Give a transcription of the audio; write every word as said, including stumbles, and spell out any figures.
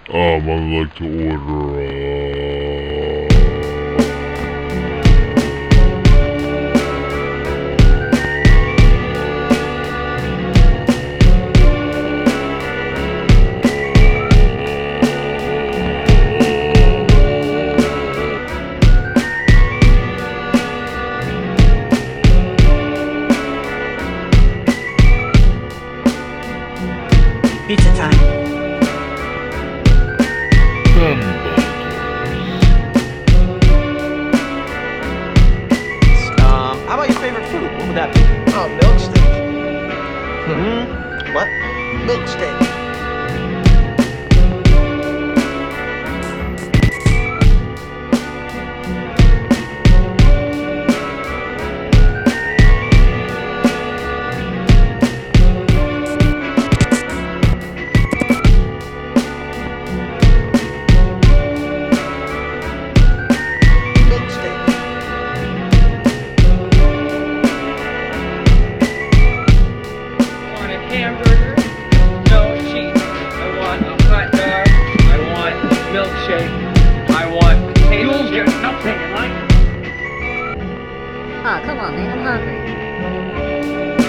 Um, I'd like to order, uh... Pizza time. Um, how about your favorite food? What would that be? Oh, milk steak. Hmm? What? Milk steak. Milk steak. Want a hamburger? No cheese. I want a hot dog. I want a milkshake. I want potato You'll chips. Get nothing like it. Aw, come on, man, I'm hungry.